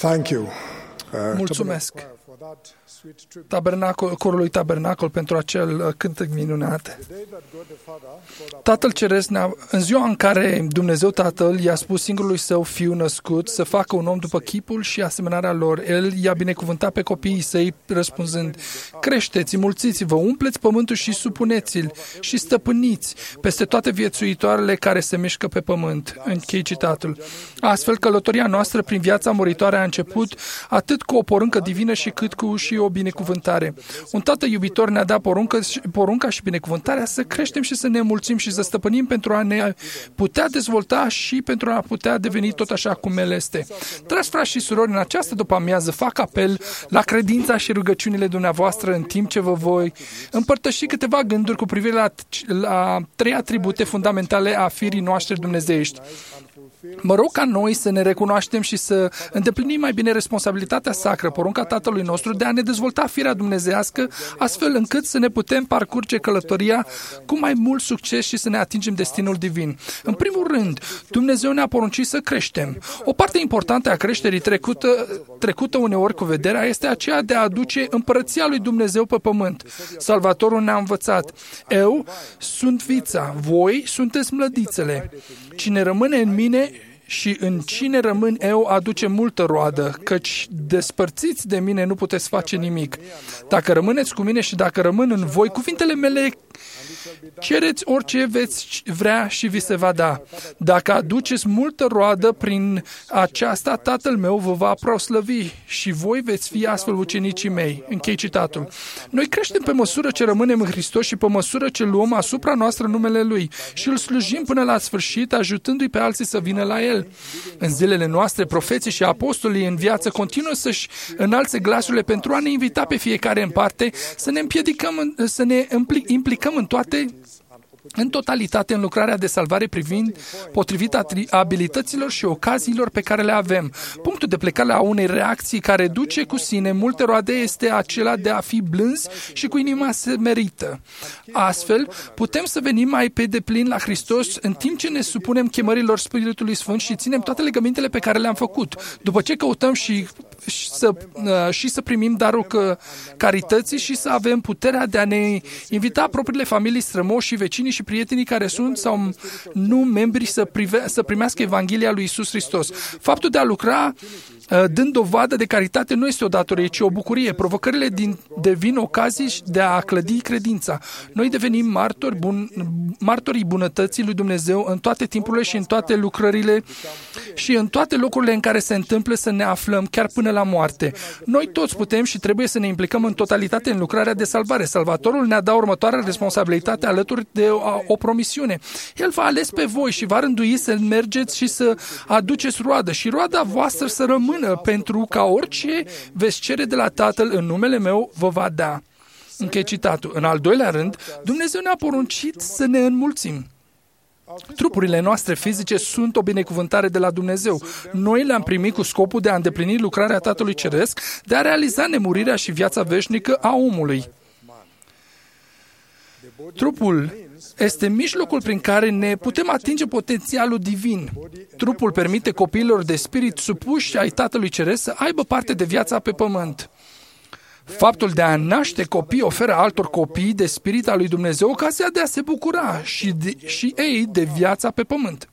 Thank you. Mulțumesc corului Tabernacol pentru acel cântec minunat. Tatăl Ceresc, în ziua în care Dumnezeu Tatăl i-a spus singurului său fiu născut să facă un om după chipul și asemănarea lor, El i-a binecuvântat pe copiii săi răspunzând: creșteți, mulțiți-vă, umpleți pământul și supuneți-l și stăpâniți peste toate viețuitoarele care se mișcă pe pământ. Închei citatul. Astfel, călătoria noastră prin viața muritoare a început atât cu o poruncă divină și cât cu și o binecuvântare. Un tată iubitor ne-a dat porunca și binecuvântarea să creștem și să ne mulțim și să stăpânim pentru a ne putea dezvolta și pentru a putea deveni tot așa cum El este. Dragi frați și surori, în această după-amiază fac apel la credința și rugăciunile dumneavoastră în timp ce vă voi împărtăși câteva gânduri cu privire la 3 atribute fundamentale a firii noastre dumnezeiești. Mă rog ca noi să ne recunoaștem și să îndeplinim mai bine responsabilitatea sacră, porunca Tatălui nostru de a ne dezvolta firea dumnezeiască, astfel încât să ne putem parcurge călătoria cu mai mult succes și să ne atingem destinul divin. În primul rând, Dumnezeu ne-a poruncit să creștem. O parte importantă a creșterii trecută uneori cu vederea este aceea de a aduce împărăția lui Dumnezeu pe pământ. Salvatorul ne-a învățat: eu sunt vița, voi sunteți mlădițele. Cine rămâne în mine și în cine rămân eu aduce multă roadă, căci despărțiți de mine nu puteți face nimic. Dacă rămâneți cu mine și dacă rămân în voi, cuvintele mele cereți orice veți vrea și vi se va da. Dacă aduceți multă roadă, prin aceasta Tatăl meu vă va proslăvi și voi veți fi astfel ucenicii mei. Închei citatul. Noi creștem pe măsură ce rămânem în Hristos și pe măsură ce luăm asupra noastră numele Lui și îl slujim până la sfârșit, ajutându-i pe alții să vină la El. În zilele noastre, profeții și apostolii în viață continuă să-și înalțe glasurile pentru a ne invita pe fiecare în parte să ne implicăm în totalitate în lucrarea de salvare potrivit abilităților și ocaziilor pe care le avem. Punctul de plecare a unei reacții care duce cu sine multe roade este acela de a fi blânzi și cu inima smerită. Astfel, putem să venim mai pe deplin la Hristos în timp ce ne supunem chemărilor Spiritului Sfânt și ținem toate legămintele pe care le-am făcut. După ce căutăm și să primim darul carității și să avem puterea de a ne invita propriile familii, strămoși și vecinii și prietenii care sunt sau nu membri să primească Evanghelia lui Iisus Hristos. Faptul de a lucra dând dovadă de caritate nu este o datorie, ci o bucurie. Provocările devin ocazii de a clădi credința. Noi devenim martorii bunătății lui Dumnezeu în toate timpurile și în toate lucrările și în toate locurile în care se întâmplă să ne aflăm, chiar până la moarte. Noi toți putem și trebuie să ne implicăm în totalitate în lucrarea de salvare. Salvatorul ne-a dat următoarea responsabilitate alături de o promisiune. El v-a ales pe voi și v-a rândui să mergeți și să aduceți roadă și roada voastră să rămână, pentru ca orice veți cere de la Tatăl în numele meu vă va da. Închei citatul. În al doilea rând, Dumnezeu ne-a poruncit să ne înmulțim. Trupurile noastre fizice sunt o binecuvântare de la Dumnezeu. Noi le-am primit cu scopul de a îndeplini lucrarea Tatălui Ceresc, de a realiza nemurirea și viața veșnică a omului. Trupul este mijlocul prin care ne putem atinge potențialul divin. Trupul permite copiilor de spirit supuși ai Tatălui Ceresc să aibă parte de viața pe pământ. Faptul de a naște copii oferă altor copii de spirit al lui Dumnezeu ocazia de a se bucura și ei de viața pe pământ.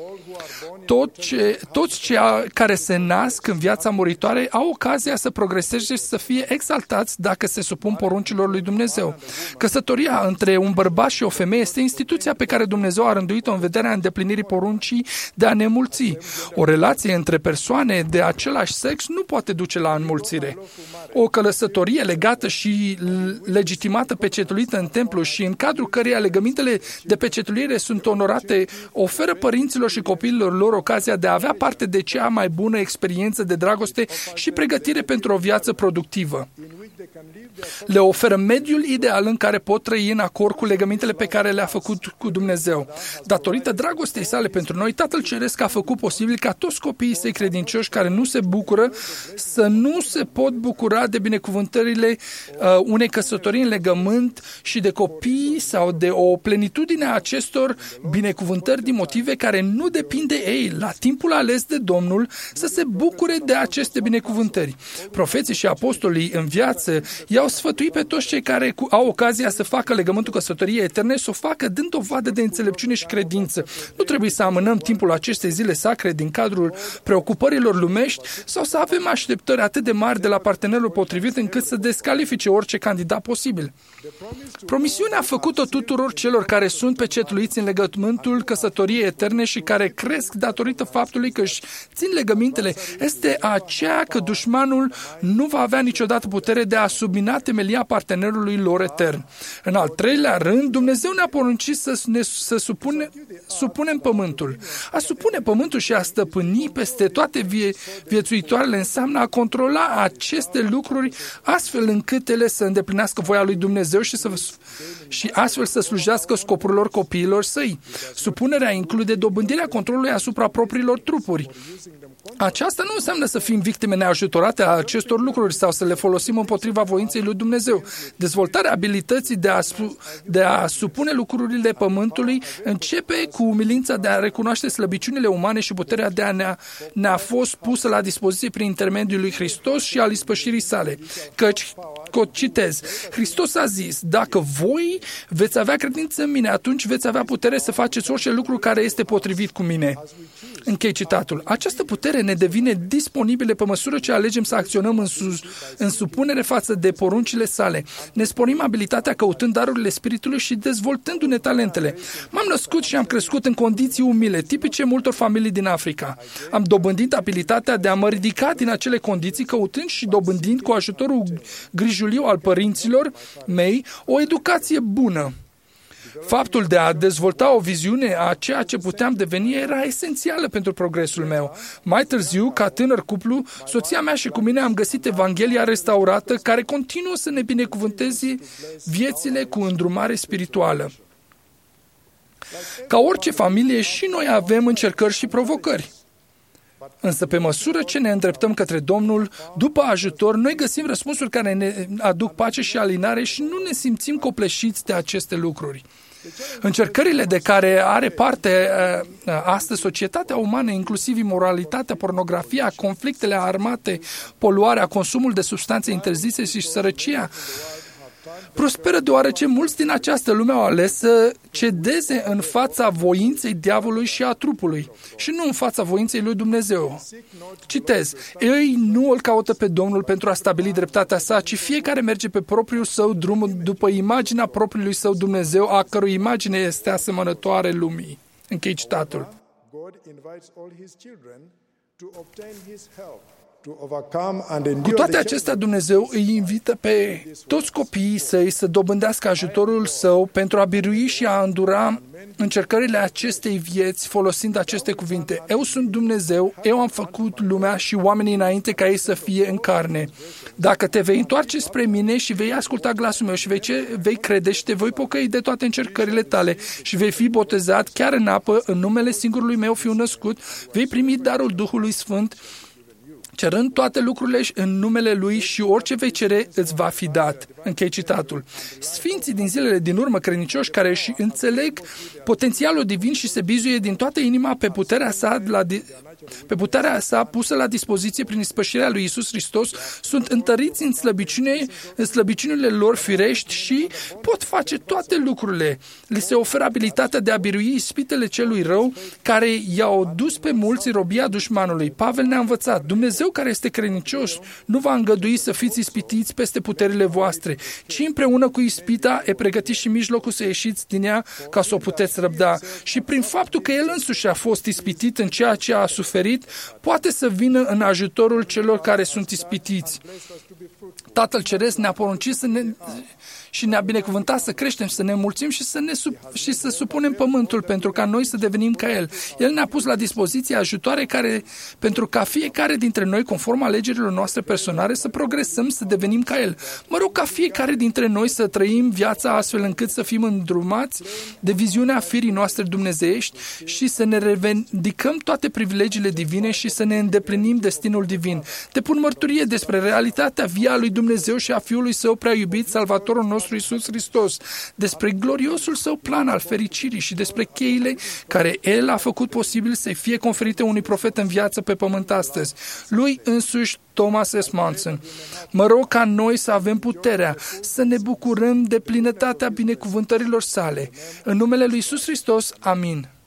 Toți cei care se nasc în viața muritoare au ocazia să progreseze și să fie exaltați dacă se supun poruncilor lui Dumnezeu. Căsătoria între un bărbat și o femeie este instituția pe care Dumnezeu a rânduit-o în vederea îndeplinirii poruncii de a ne înmulți. O relație între persoane de același sex nu poate duce la înmulțire. O căsătorie legată și legitimată pecetuită în templu și în cadrul căreia legămintele de pecetuire sunt onorate oferă părinților și copiilor lor ocazia de a avea parte de cea mai bună experiență de dragoste și pregătire pentru o viață productivă. Le oferă mediul ideal în care pot trăi în acord cu legămintele pe care le-a făcut cu Dumnezeu. Datorită dragostei sale pentru noi, Tatăl Ceresc a făcut posibil ca toți copiii săi credincioși care nu se bucură să nu se pot bucura de binecuvântările unei căsătorii în legământ și de copii sau de o plenitudine a acestor binecuvântări din motive care nu depind de ei, la timpul ales de Domnul, să se bucure de aceste binecuvântări. Profeții și apostolii în viață i-au sfătuit pe toți cei care au ocazia să facă legământul căsătoriei eterne, să o facă dând dovadă de înțelepciune și credință. Nu trebuie să amânăm timpul acestei zile sacre din cadrul preocupărilor lumești sau să avem așteptări atât de mari de la partenerul potrivit încât să descalifice orice candidat posibil. Promisiunea a făcut-o tuturor celor care sunt pecetluiți în legământul căsătoriei eterne și care cresc datorită faptului că își țin legămintele este aceea că dușmanul nu va avea niciodată putere de a submina temelia partenerului lor etern. În al treilea rând, Dumnezeu ne-a poruncit să supunem pământul. A supune pământul și a stăpâni peste toate viețuitoarele înseamnă a controla aceste lucruri astfel încât ele să îndeplinească voia lui Dumnezeu și astfel să slujească scopurilor copiilor săi. Supunerea include dobândirea controlului asupra propriilor trupuri. Aceasta nu înseamnă să fim victime neajutorate a acestor lucruri sau să le folosim împotriva voinței lui Dumnezeu. Dezvoltarea abilității de a supune lucrurile pământului începe cu umilința de a recunoaște slăbiciunile umane și puterea de a ne-a fost pusă la dispoziție prin intermediul lui Hristos și al ispășirii sale. Căci, citez, Hristos a zis, dacă voi veți avea credință în mine, atunci veți avea putere să faceți orice lucru care este potrivit cu mine. Închei citatul. Această putere ne devine disponibilă pe măsură ce alegem să acționăm în supunere față de poruncile sale. Ne sporim abilitatea căutând darurile Spiritului și dezvoltându-ne talentele. M-am născut și am crescut în condiții umile, tipice multor familii din Africa. Am dobândit abilitatea de a mă ridica din acele condiții, căutând și dobândind cu ajutorul grijuliu al părinților mei o educație bună. Faptul de a dezvolta o viziune a ceea ce puteam deveni era esențială pentru progresul meu. Mai târziu, ca tânăr cuplu, soția mea și cu mine am găsit Evanghelia restaurată care continuă să ne binecuvânteze viețile cu îndrumare spirituală. Ca orice familie, și noi avem încercări și provocări. Însă, pe măsură ce ne îndreptăm către Domnul, după ajutor, noi găsim răspunsuri care ne aduc pace și alinare și nu ne simțim copleșiți de aceste lucruri. Încercările de care are parte astăzi societatea umană, inclusiv imoralitatea, pornografia, conflictele armate, poluarea, consumul de substanțe interzise și sărăcia, prosperă deoarece mulți din această lume au ales să cedeze în fața voinței diavolului și a trupului și nu în fața voinței lui Dumnezeu. Citez, ei nu îl caută pe Domnul pentru a stabili dreptatea sa, ci fiecare merge pe propriul său drum după imaginea propriului său Dumnezeu, a cărui imagine este asemănătoare lumii. Închei citatul. Cu toate acestea, Dumnezeu îi invită pe toți copiii săi să dobândească ajutorul său pentru a birui și a îndura încercările acestei vieți folosind aceste cuvinte. Eu sunt Dumnezeu, eu am făcut lumea și oamenii înainte ca ei să fie în carne. Dacă te vei întoarce spre mine și vei asculta glasul meu și vei crede și te voi pocăi de toate încercările tale și vei fi botezat chiar în apă, în numele singurului meu fiu născut, vei primi darul Duhului Sfânt, cerând toate lucrurile în numele Lui și orice vei cere îți va fi dat. Închei citatul. Sfinții din zilele din urmă, credincioși care își înțeleg potențialul divin și se bizuie din toată inima pe puterea sa pusă la dispoziție prin ispășirea lui Iisus Hristos, sunt întăriți în slăbiciunile lor firești și pot face toate lucrurile. Li se oferă abilitatea de a birui ispitele celui rău care i-au dus pe mulți în robia dușmanului. Pavel ne-a învățat, Dumnezeu care este credincios nu va îngădui să fiți ispitiți peste puterile voastre, ci împreună cu ispita e pregătit și mijlocul să ieșiți din ea ca să o puteți răbda. Și prin faptul că El însuși a fost ispitit în ceea ce a suferit, poate să vină în ajutorul celor care sunt ispitiți. Tatăl Ceresc ne-a poruncit și ne-a binecuvântat să creștem, să ne înmulțim și să supunem pământul pentru ca noi să devenim ca El. El ne-a pus la dispoziție ajutoare pentru ca fiecare dintre noi, conform alegerilor noastre personale, să progresăm, să devenim ca El. Mă rog ca fiecare dintre noi să trăim viața astfel încât să fim îndrumați de viziunea firii noastre dumnezeiești și să ne revendicăm toate privilegiile divine și să ne îndeplinim destinul divin. Te pun mărturie despre realitatea via lui Dumnezeu și a Fiului Său prea iubit, Salvatorul nostru Iisus Hristos, despre gloriosul Său plan al fericirii și despre cheile care El a făcut posibil să fie conferite unui profet în viață pe pământ astăzi. Lui însuși Thomas S. Monson. Mă rog ca noi să avem puterea să ne bucurăm de plinătatea binecuvântărilor sale. În numele lui Iisus Hristos, amin.